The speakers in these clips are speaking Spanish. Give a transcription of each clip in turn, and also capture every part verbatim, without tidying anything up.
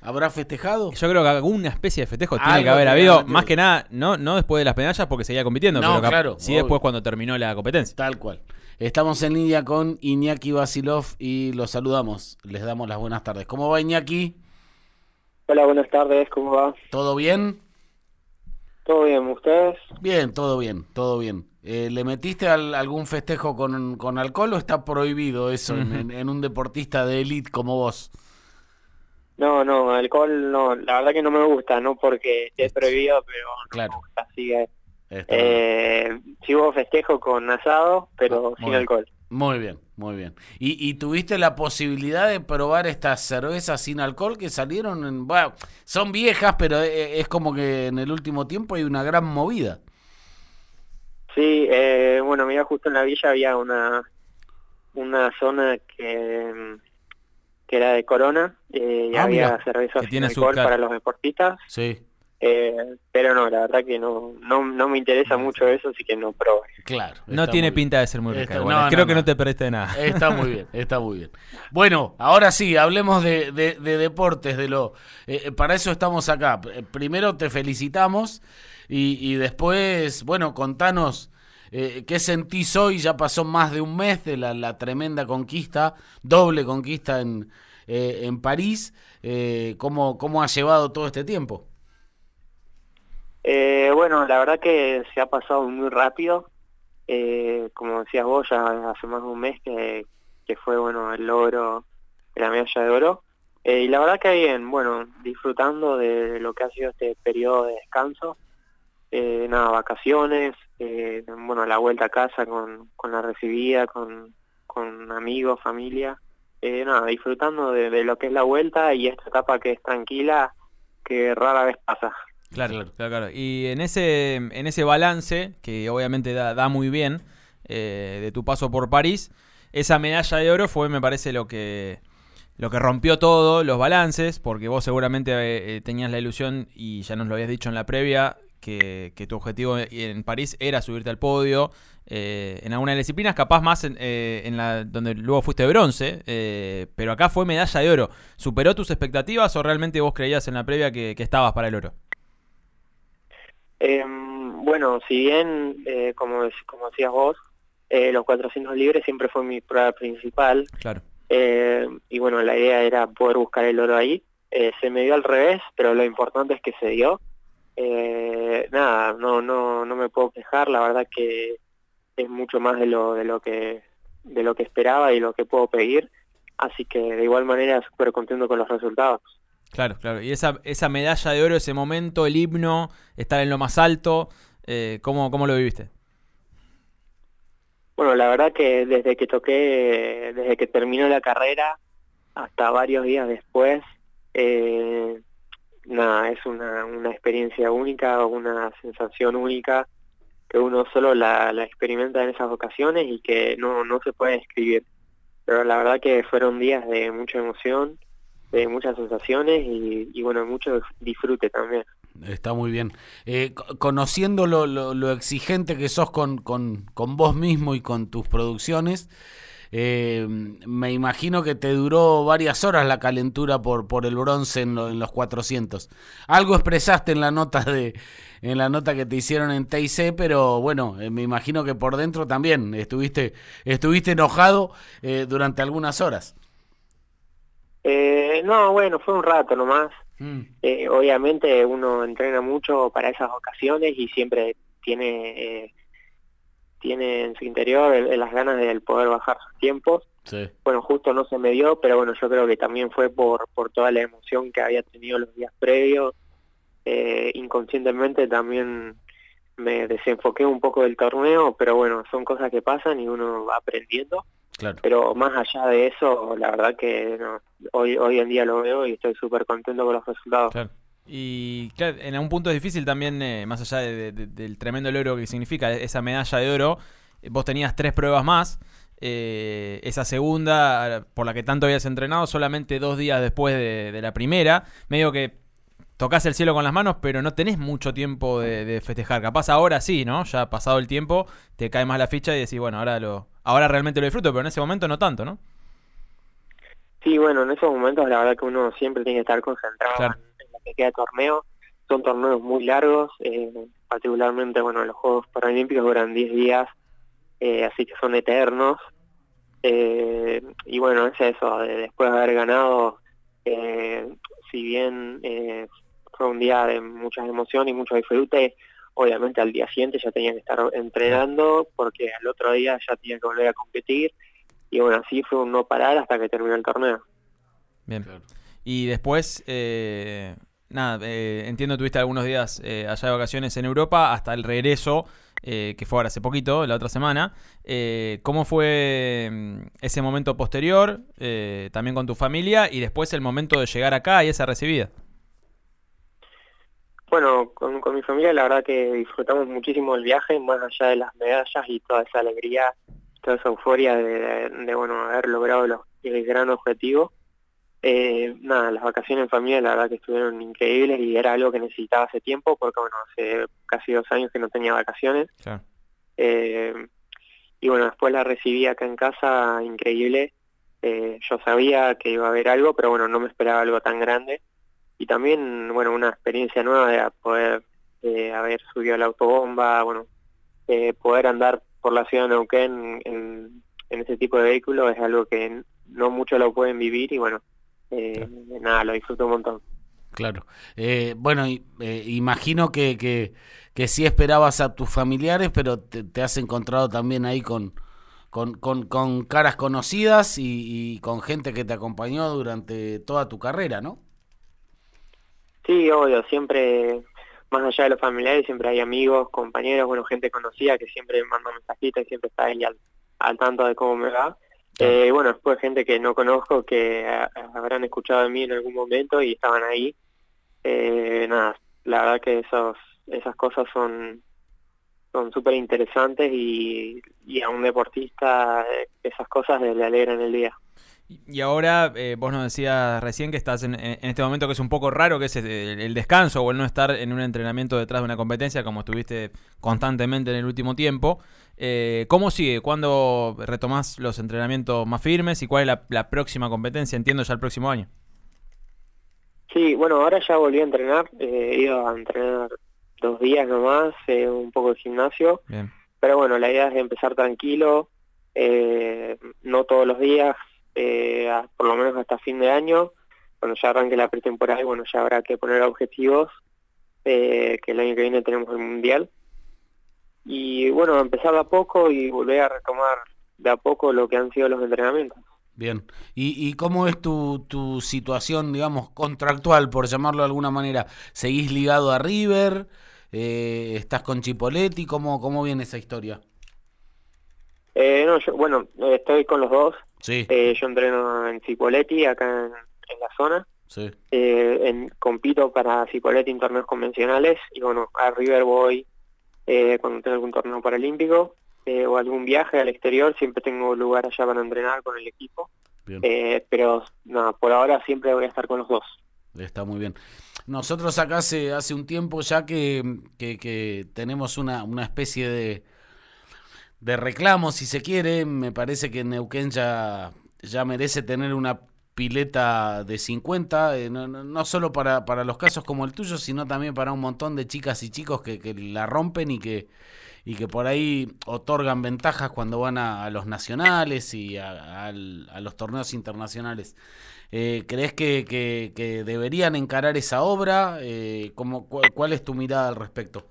¿Habrá festejado? Yo creo que alguna especie de festejo tiene Algo que haber que habido, realmente- más que nada, no, no después de las medallas porque seguía compitiendo, No, pero claro, sí obvio. después cuando terminó la competencia. Tal cual. Estamos en línea con Iñaki Vasilov y los saludamos. Les damos las buenas tardes. ¿Cómo va, Iñaki? Hola, buenas tardes, ¿cómo va? ¿Todo bien? ¿Todo bien, ustedes? Bien, todo bien, todo bien. Eh, ¿Le metiste al, algún festejo con, con alcohol o está prohibido eso en, en, en un deportista de élite como vos? No, no, alcohol no, la verdad que no me gusta, no porque esté prohibido, pero no Claro. me gusta, así que Está bien. eh, sí hubo festejo con asado, pero Muy sin bien. alcohol. Muy bien, muy bien. ¿Y, y tuviste la posibilidad de probar estas cervezas sin alcohol que salieron? En, bueno, son viejas, pero e- es como que en el último tiempo hay una gran movida. Sí, eh, bueno, mira, justo en la villa había una una zona que, que era de Corona, eh, y Ah, había mira, cerveza que sin tiene alcohol azúcar. para los deportistas, Sí, eh, pero no, la verdad que no, no, no me interesa mucho eso, así que no probé. claro. No está tiene muy bien. pinta de ser muy rica. Está- igual. no, Creo no, que no. no te perdiste de nada. Está muy bien, está muy bien. Bueno, ahora sí, hablemos de, de, de deportes, de lo eh, para eso estamos acá. Eh, Primero te felicitamos y, y después, bueno, contanos eh, qué sentís hoy. Ya pasó más de un mes de la, la tremenda conquista, doble conquista en, eh, en París. Eh, ¿cómo, ¿Cómo has llevado todo este tiempo? Eh, bueno, la verdad que se ha pasado muy rápido. Eh, como decías vos, ya hace más de un mes que, que fue bueno el logro de la medalla de oro. Eh, y la verdad que bien, bueno, disfrutando de lo que ha sido este periodo de descanso. Eh, nada, vacaciones, eh, bueno, la vuelta a casa con, con la recibida, con, con amigos, familia. Eh, nada, disfrutando de, de lo que es la vuelta y esta etapa que es tranquila, que rara vez pasa. Claro, claro, claro. Y en ese, en ese balance, que obviamente da, da muy bien, eh, de tu paso por París, esa medalla de oro fue, me parece, lo que, lo que rompió todo, los balances, porque vos seguramente eh, tenías la ilusión, y ya nos lo habías dicho en la previa, que, que tu objetivo en París era subirte al podio, eh, en algunas disciplinas, capaz más en, eh, en la donde luego fuiste de bronce, eh, pero acá fue medalla de oro. ¿Superó tus expectativas o realmente vos creías en la previa que, que estabas para el oro? Eh, bueno, si bien, eh, como, como decías vos, eh, los cuatrocientos libres siempre fue mi prueba principal, Claro. eh, y bueno, la idea era poder buscar el oro ahí. Eh, se me dio al revés, pero lo importante es que se dio. Eh, nada, no, no, no me puedo quejar, la verdad que es mucho más de lo, de lo que, de lo que esperaba y lo que puedo pedir, así que de igual manera súper contento con los resultados. Claro, claro. Y esa, esa medalla de oro, ese momento, el himno, estar en lo más alto, eh, ¿cómo, ¿cómo lo viviste? Bueno, la verdad que desde que toqué, desde que terminó la carrera hasta varios días después, eh, nada, es una, una experiencia única, una sensación única que uno solo la, la experimenta en esas ocasiones y que no, no se puede describir. Pero la verdad que fueron días de mucha emoción, de muchas sensaciones y, y bueno, mucho disfrute también. Está muy bien. Eh, co- conociendo lo, lo, lo exigente que sos con, con, con vos mismo y con tus producciones, eh, me imagino que te duró varias horas la calentura por, por el bronce en, lo- en los cuatrocientos. Algo expresaste en la nota de en la nota que te hicieron en T I C, pero bueno, eh, me imagino que por dentro también estuviste estuviste enojado eh, durante algunas horas. Eh, no, bueno, fue un rato nomás. Mm. Eh, obviamente uno entrena mucho para esas ocasiones y siempre tiene eh, tiene en su interior el, el las ganas de poder bajar sus tiempos. Sí. Bueno, justo no se me dio, pero bueno, yo creo que también fue por, por toda la emoción que había tenido los días previos. Eh, inconscientemente también me desenfoqué un poco del torneo, pero bueno, son cosas que pasan y uno va aprendiendo. Claro. Pero más allá de eso, la verdad que no, hoy hoy en día lo veo y estoy súper contento con los resultados. Claro. Y claro, en algún punto es difícil también, eh, más allá de, de, del tremendo logro que significa esa medalla de oro, eh, vos tenías tres pruebas más, eh, esa segunda, por la que tanto habías entrenado, solamente dos días después de, de la primera, medio que tocás el cielo con las manos, pero no tenés mucho tiempo de, de festejar. Capaz ahora sí, ¿no? Ya pasado el tiempo, te cae más la ficha y decís, bueno, ahora lo ahora realmente lo disfruto, pero en ese momento no tanto, ¿no? Sí, bueno, en esos momentos la verdad que uno siempre tiene que estar concentrado Claro. en, en lo que queda de torneo. Son torneos muy largos, eh, particularmente, bueno, los Juegos Paralímpicos duran diez días, eh, así que son eternos. Eh, y bueno, es eso, de- después de haber ganado, eh, si bien eh, fue un día de muchas emociones y mucho disfrute, obviamente al día siguiente ya tenía que estar entrenando porque al otro día ya tenía que volver a competir. Y bueno, así fue un no parar hasta que terminó el torneo. Bien. Claro. Y después, eh, nada, eh, entiendo tuviste algunos días eh, allá de vacaciones en Europa hasta el regreso, eh, que fue ahora hace poquito, la otra semana. Eh, ¿Cómo fue mm, ese momento posterior, eh, también con tu familia, y después el momento de llegar acá y esa recibida? Bueno, con, con mi familia la verdad que disfrutamos muchísimo el viaje, más allá de las medallas y toda esa alegría, toda esa euforia de, de, de, bueno, haber logrado los, el gran objetivo. Eh, nada, las vacaciones en familia la verdad que estuvieron increíbles y era algo que necesitaba hace tiempo porque bueno, hace casi dos años que no tenía vacaciones. Claro. Eh, y bueno, después la recibí acá en casa, increíble. Eh, yo sabía que iba a haber algo, pero bueno, no me esperaba algo tan grande. Y también, bueno, una experiencia nueva de poder eh, haber subido a la autobomba, bueno, eh, poder andar por la ciudad de Neuquén en, en ese tipo de vehículo es algo que no muchos lo pueden vivir y bueno, eh, nada, lo disfruto un montón. Claro. Eh, bueno, y, eh, imagino que, que, que sí esperabas a tus familiares, pero te, te has encontrado también ahí con, con, con, con caras conocidas y, y con gente que te acompañó durante toda tu carrera, ¿no? Sí, obvio, siempre, más allá de los familiares, siempre hay amigos, compañeros, bueno, gente conocida que siempre manda mensajitos y siempre está ahí al, al tanto de cómo me va. Claro. Eh, bueno, después gente que no conozco, que a, habrán escuchado de mí en algún momento y estaban ahí. Eh, nada, la verdad que esos, esas cosas son son súper interesantes y, y a un deportista eh, esas cosas le alegran el día. Y ahora, eh, vos nos decías recién que estás en, en este momento que es un poco raro, que es el, el descanso o el no estar en un entrenamiento detrás de una competencia como estuviste constantemente en el último tiempo. Eh, ¿Cómo sigue? ¿Cuándo retomás los entrenamientos más firmes y cuál es la, la próxima competencia? Entiendo ya el próximo año. Sí, bueno, ahora ya volví a entrenar, eh, he ido a entrenar dos días nomás, eh, un poco de gimnasio, Bien. pero bueno, la idea es empezar tranquilo, eh, no todos los días, eh, a- por lo menos hasta fin de año, cuando ya arranque la pretemporada y bueno, ya habrá que poner objetivos, eh, que el año que viene tenemos el Mundial, y bueno, empezar de a poco y volver a retomar de a poco lo que han sido los entrenamientos. Bien. ¿Y, y cómo es tu, tu situación, digamos, contractual, por llamarlo de alguna manera? ¿Seguís ligado a River? Eh, ¿Estás con Chipoletti? ¿Cómo, cómo viene esa historia? Eh, no, yo, bueno, eh, estoy con los dos. Sí, Eh, yo entreno en Cipoletti, acá en, en la zona. sí. Eh, en, compito para Cipoletti en torneos convencionales. Y bueno, a River voy eh, cuando tengo algún torneo paralímpico eh, o algún viaje al exterior. Siempre tengo lugar allá para entrenar con el equipo. Bien. Eh, pero nada, por ahora siempre voy a estar con los dos. Está muy bien. Nosotros acá hace, hace un tiempo ya que, que, que tenemos una, una especie de, de reclamo, si se quiere. Me parece que Neuquén ya, ya merece tener una pileta de cincuenta, eh, no, no, no solo para, para los casos como el tuyo, sino también para un montón de chicas y chicos que, que la rompen y que, y que por ahí otorgan ventajas cuando van a, a los nacionales y a, a, a los torneos internacionales. Eh, ¿Crees que, que, que deberían encarar esa obra? Eh, ¿cómo, cu ¿Cuál es tu mirada al respecto?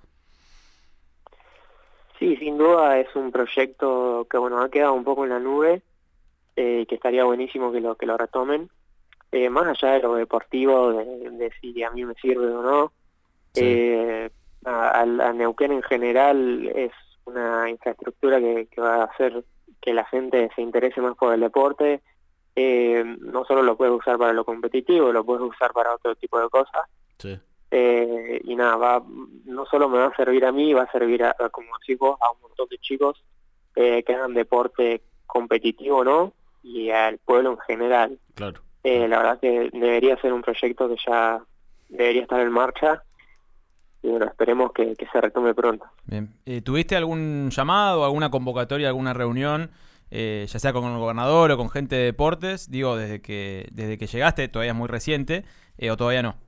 Sí, sin duda es un proyecto que bueno ha quedado un poco en la nube, eh, que estaría buenísimo que lo que lo retomen. Eh, más allá de lo deportivo, de, de si a mí me sirve o no, Sí. eh, a, a Neuquén en general es una infraestructura que, que va a hacer que la gente se interese más por el deporte. Eh, no solo lo puedes usar para lo competitivo, lo puedes usar para otro tipo de cosas. Sí. Eh, y nada, va, no solo me va a servir a mí, va a servir, a, como decís vos, a un montón de chicos eh, que hagan deporte competitivo, ¿no? Y al pueblo en general. Claro. Eh, la verdad que debería ser un proyecto que ya debería estar en marcha y bueno, esperemos que, que se retome pronto. Bien. Eh, ¿Tuviste algún llamado, alguna convocatoria, alguna reunión eh, ya sea con el gobernador o con gente de deportes? Digo, desde que desde que llegaste, todavía es muy reciente, eh, o todavía no.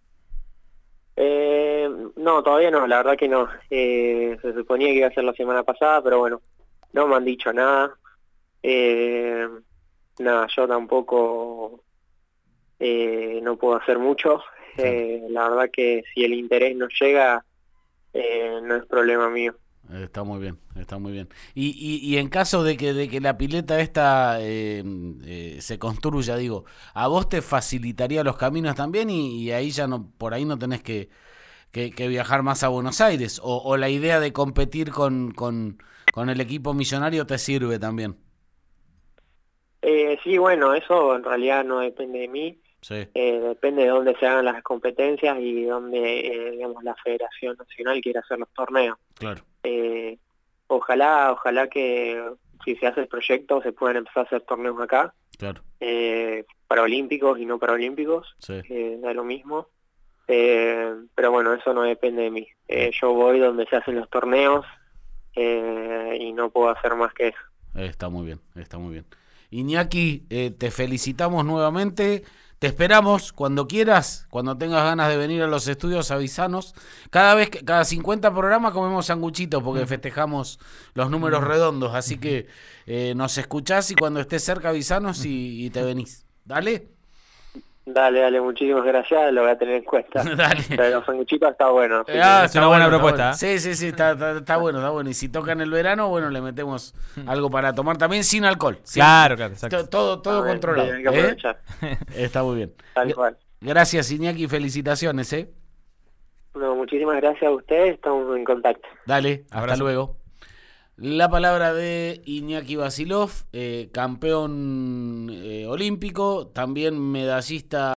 Eh, no, todavía no, la verdad que no. Eh, se suponía que iba a ser la semana pasada, pero bueno, no me han dicho nada. Eh, nada, yo tampoco eh, no puedo hacer mucho. Claro. Eh, la verdad que si el interés no llega, eh, no es problema mío. Está muy bien, está muy bien. Y, y, y en caso de que, de que la pileta esta eh, eh, se construya, digo, ¿a vos te facilitaría los caminos también y, y ahí ya no, por ahí no tenés que, que, que viajar más a Buenos Aires? ¿O, o la idea de competir con, con, con el equipo millonario te sirve también? Eh, sí, bueno, eso en realidad no depende de mí. Sí, Eh, depende de dónde se hagan las competencias y dónde, eh, digamos, la Federación Nacional quiere hacer los torneos. claro, Eh, ojalá, ojalá que si se hace el proyecto se puedan empezar a hacer torneos acá, claro, eh, paraolímpicos y no paraolímpicos, sí. eh, da lo mismo. Eh, pero bueno, eso no depende de mí. Eh, yo voy donde se hacen los torneos eh, y no puedo hacer más que eso. Está muy bien, está muy bien. Iñaki, eh, te felicitamos nuevamente. Te esperamos cuando quieras, cuando tengas ganas de venir a los estudios, avisanos. Cada vez, que, cada cincuenta programas comemos sanguchitos porque festejamos los números redondos. Así que eh, nos escuchás y cuando estés cerca avisanos y, y te venís. ¿Dale? Dale, dale, muchísimas gracias, lo voy a tener en cuenta. Dale. Pero los sanguchitos está bueno. así Ah, que- Es una buena propuesta, bueno. Sí, sí, sí, está, está, está bueno, está bueno. Y si toca en el verano, bueno, le metemos algo para tomar también sin alcohol. Sin- Claro, claro, exacto. to- Todo, todo Ah, bien, controlado. sí, hay que ¿eh? aprovechar, Está muy bien. tal cual. Gracias, Iñaki, felicitaciones, ¿eh? No, muchísimas gracias a ustedes, estamos en contacto. Dale, hasta Abrazo. luego. La palabra de Iñaki Vasilov, eh, campeón eh, olímpico, también medallista